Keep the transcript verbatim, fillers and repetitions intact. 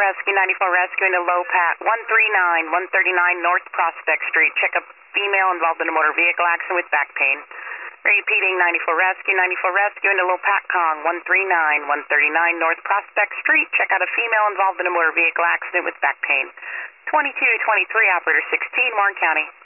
Rescue, ninety-four Rescue into Lopat, one three nine, one thirty-nine North Prospect Street. Check a female involved in a motor vehicle accident with back pain. Repeating, ninety-four Rescue, ninety-four Rescue into Lopat Kong, one three nine, one thirty-nine North Prospect Street. Check out a female involved in a motor vehicle accident with back pain. twenty-two twenty-three, Operator sixteen, Warren County.